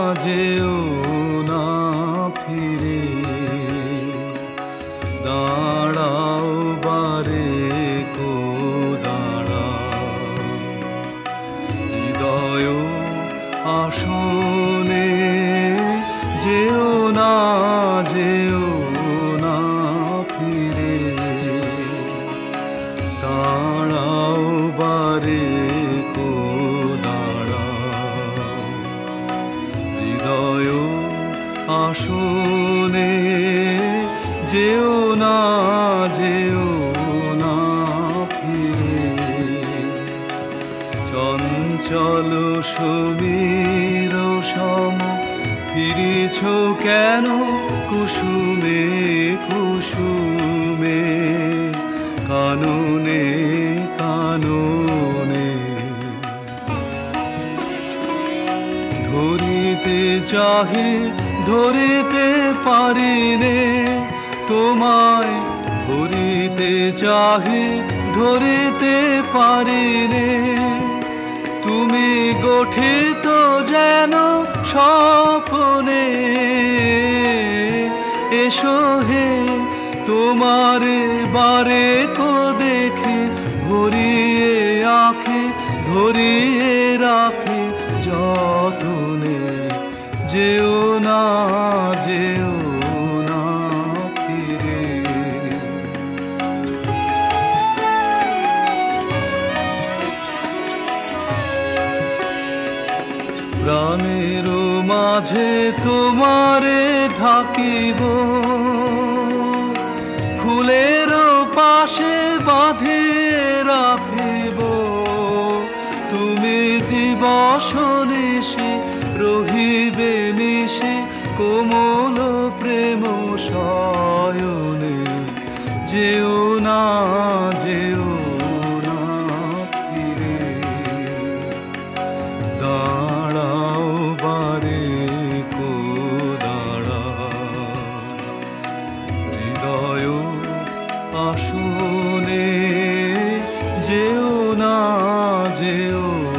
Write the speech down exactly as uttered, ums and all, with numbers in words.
যেও না ফিরে, দাঁড়াও বারে কো দাঁড়াও, হৃদয় আসনে যেও না যেও না ফিরে, দাঁড়াও বারে কো দাঁড়াও, হৃদয় আসনে যেও না যেও না ফিরে। চঞ্চল সমীর সম ফিরিছ কেন কুসুমে কুসুমে, কাননে কাননে ধরিতে চাহে ধরিতে পারিনে, তোমায় ধরিতে চাহে ধরিতে পারিনে, তুমি গঠিত যেন স্বপ্নে, এসো হে তোমারে বারে কো দেখে, ভরিয়ে আঁখে ধরিয়ে রাখে যতনে, যেও না যেও না ফিরে। প্রাণের মাঝে তোমারে ঢাকিব, ফুলের পাশে বাঁধে রাখিব, তুমি দিবস নিশি রহিবে মিশে কোমল প্রেম শয়নে, যেও না যেও না ফিরে, দাঁড়াও বারে কো দাঁড়াও, হৃদয় আসনে যেও না যেও